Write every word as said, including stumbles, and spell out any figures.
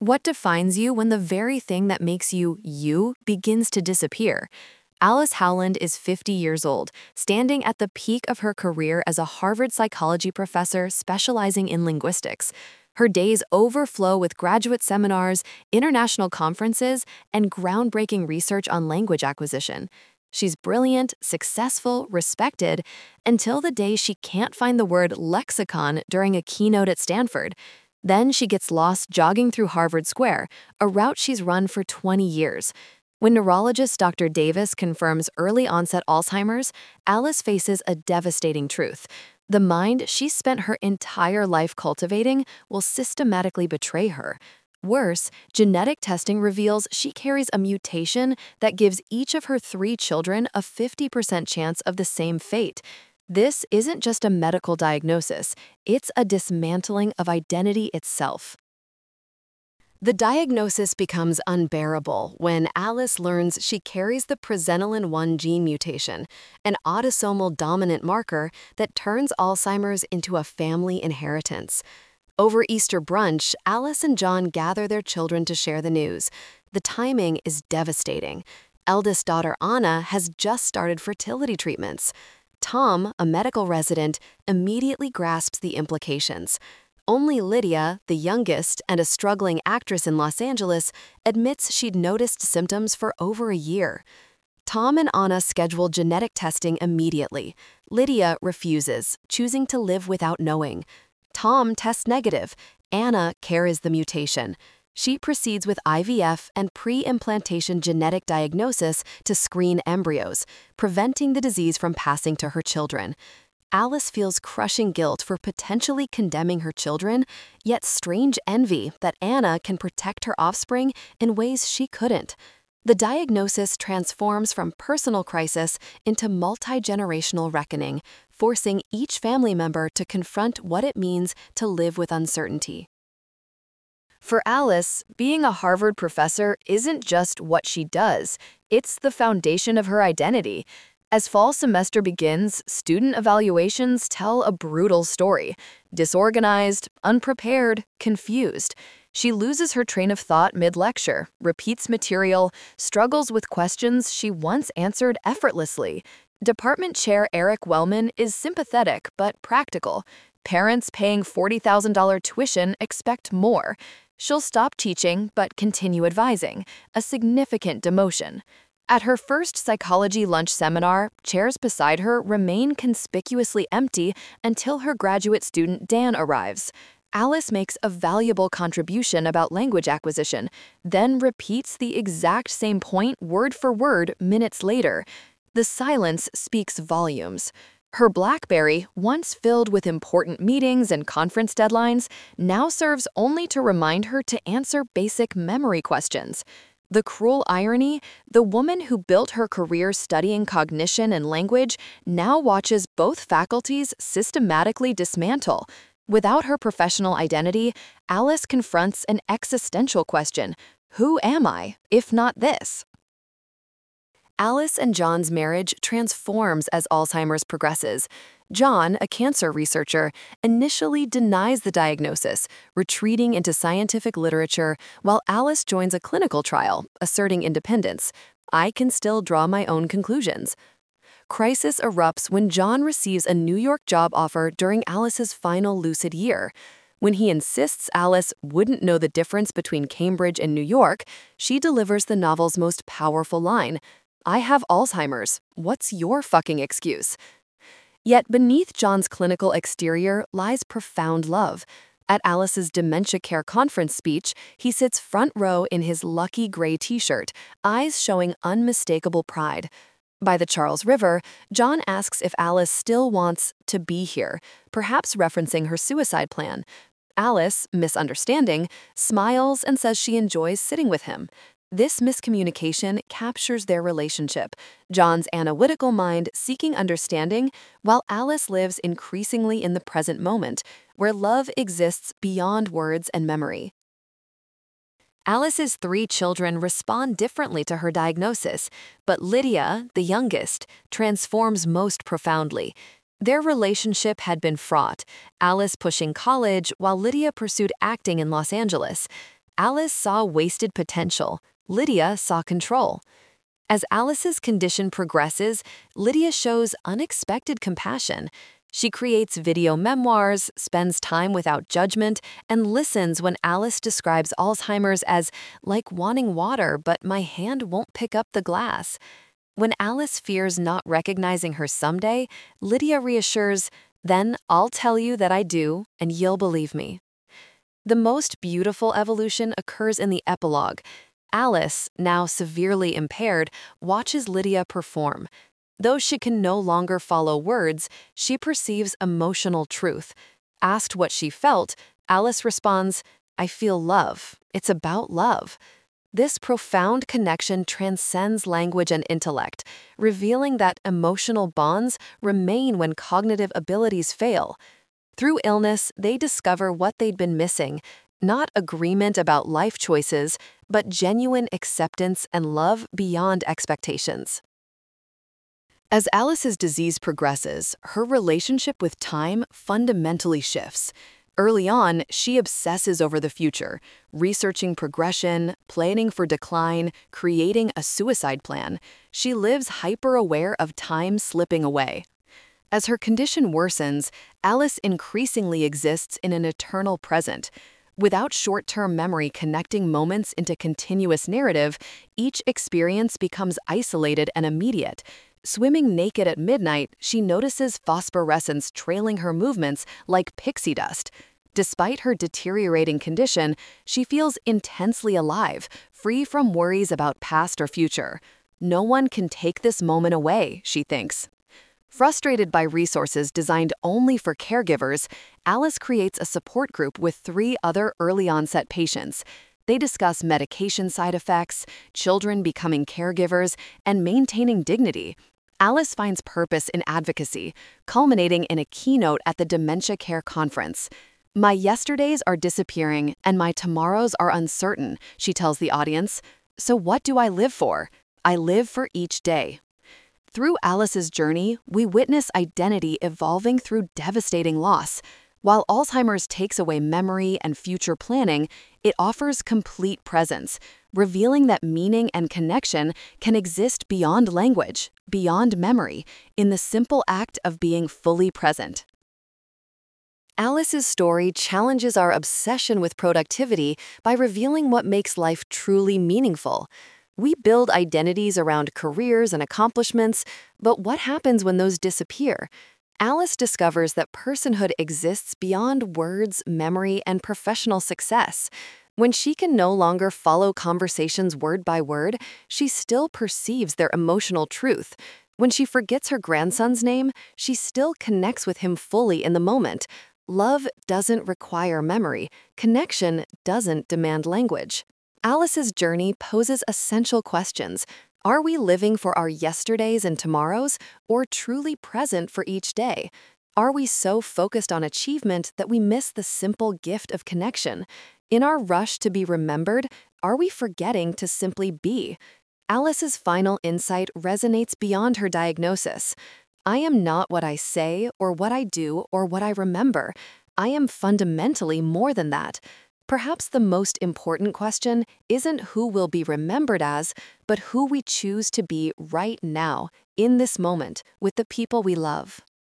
What defines you when the very thing that makes you you begins to disappear? Alice Howland is fifty years old, standing at the peak of her career as a Harvard psychology professor specializing in linguistics. Her days overflow with graduate seminars, international conferences, and groundbreaking research on language acquisition. She's brilliant, successful, respected, until the day she can't find the word lexicon during a keynote at Stanford. Then she gets lost jogging through Harvard Square, a route she's run for twenty years. When neurologist Doctor Davis confirms early-onset Alzheimer's, Alice faces a devastating truth. The mind she spent her entire life cultivating will systematically betray her. Worse, genetic testing reveals she carries a mutation that gives each of her three children a fifty percent chance of the same fate. This isn't just a medical diagnosis, it's a dismantling of identity itself. The diagnosis becomes unbearable when Alice learns she carries the presenilin one gene mutation, an autosomal dominant marker that turns Alzheimer's into a family inheritance. Over Easter brunch, Alice and John gather their children to share the news. The timing is devastating. Eldest daughter Anna has just started fertility treatments. Tom, a medical resident, immediately grasps the implications. Only Lydia, the youngest and a struggling actress in Los Angeles, admits she'd noticed symptoms for over a year. Tom and Anna schedule genetic testing immediately. Lydia refuses, choosing to live without knowing. Tom tests negative. Anna carries the mutation. She proceeds with I V F and pre-implantation genetic diagnosis to screen embryos, preventing the disease from passing to her children. Alice feels crushing guilt for potentially condemning her children, yet strange envy that Anna can protect her offspring in ways she couldn't. The diagnosis transforms from personal crisis into multi-generational reckoning, forcing each family member to confront what it means to live with uncertainty. For Alice, being a Harvard professor isn't just what she does, it's the foundation of her identity. As fall semester begins, student evaluations tell a brutal story. Disorganized, unprepared, confused. She loses her train of thought mid-lecture, repeats material, struggles with questions she once answered effortlessly. Department Chair Eric Wellman is sympathetic but practical. Parents paying forty thousand dollars tuition expect more. She'll stop teaching but continue advising, a significant demotion. At her first psychology lunch seminar, chairs beside her remain conspicuously empty until her graduate student Dan arrives. Alice makes a valuable contribution about language acquisition, then repeats the exact same point word for word minutes later. The silence speaks volumes. Her BlackBerry, once filled with important meetings and conference deadlines, now serves only to remind her to answer basic memory questions. The cruel irony, the woman who built her career studying cognition and language now watches both faculties systematically dismantle. Without her professional identity, Alice confronts an existential question: who am I, if not this? Alice and John's marriage transforms as Alzheimer's progresses. John, a cancer researcher, initially denies the diagnosis, retreating into scientific literature, while Alice joins a clinical trial, asserting independence. I can still draw my own conclusions. Crisis erupts when John receives a New York job offer during Alice's final lucid year. When he insists Alice wouldn't know the difference between Cambridge and New York, she delivers the novel's most powerful line: I have Alzheimer's. What's your fucking excuse? Yet beneath John's clinical exterior lies profound love. At Alice's dementia care conference speech, he sits front row in his lucky gray t-shirt, eyes showing unmistakable pride. By the Charles River, John asks if Alice still wants to be here, perhaps referencing her suicide plan. Alice, misunderstanding, smiles and says she enjoys sitting with him. This miscommunication captures their relationship, John's analytical mind seeking understanding, while Alice lives increasingly in the present moment, where love exists beyond words and memory. Alice's three children respond differently to her diagnosis, but Lydia, the youngest, transforms most profoundly. Their relationship had been fraught, Alice pushing college while Lydia pursued acting in Los Angeles. Alice saw wasted potential. Lydia saw control. As Alice's condition progresses, Lydia shows unexpected compassion. She creates video memoirs, spends time without judgment, and listens when Alice describes Alzheimer's as like wanting water, but my hand won't pick up the glass. When Alice fears not recognizing her someday, Lydia reassures, then I'll tell you that I do, and you'll believe me. The most beautiful evolution occurs in the epilogue. Alice, now severely impaired, watches Lydia perform. Though she can no longer follow words, she perceives emotional truth. Asked what she felt, Alice responds, I feel love. It's about love. This profound connection transcends language and intellect, revealing that emotional bonds remain when cognitive abilities fail. Through illness, they discover what they'd been missing, not agreement about life choices, but genuine acceptance and love beyond expectations. As Alice's disease progresses, her relationship with time fundamentally shifts. Early on, she obsesses over the future, researching progression, planning for decline, creating a suicide plan. She lives hyper-aware of time slipping away. As her condition worsens, Alice increasingly exists in an eternal present. Without short-term memory connecting moments into continuous narrative, each experience becomes isolated and immediate. Swimming naked at midnight, she notices phosphorescence trailing her movements like pixie dust. Despite her deteriorating condition, she feels intensely alive, free from worries about past or future. No one can take this moment away, she thinks. Frustrated by resources designed only for caregivers, Alice creates a support group with three other early-onset patients. They discuss medication side effects, children becoming caregivers, and maintaining dignity. Alice finds purpose in advocacy, culminating in a keynote at the Dementia Care Conference. My yesterdays are disappearing and my tomorrows are uncertain, she tells the audience. So what do I live for? I live for each day. Through Alice's journey, we witness identity evolving through devastating loss. While Alzheimer's takes away memory and future planning, it offers complete presence, revealing that meaning and connection can exist beyond language, beyond memory, in the simple act of being fully present. Alice's story challenges our obsession with productivity by revealing what makes life truly meaningful. We build identities around careers and accomplishments, but what happens when those disappear? Alice discovers that personhood exists beyond words, memory, and professional success. When she can no longer follow conversations word by word, she still perceives their emotional truth. When she forgets her grandson's name, she still connects with him fully in the moment. Love doesn't require memory. Connection doesn't demand language. Alice's journey poses essential questions. Are we living for our yesterdays and tomorrows, or truly present for each day? Are we so focused on achievement that we miss the simple gift of connection? In our rush to be remembered, are we forgetting to simply be? Alice's final insight resonates beyond her diagnosis. I am not what I say, or what I do, or what I remember. I am fundamentally more than that. Perhaps the most important question isn't who we'll be remembered as, but who we choose to be right now, in this moment, with the people we love.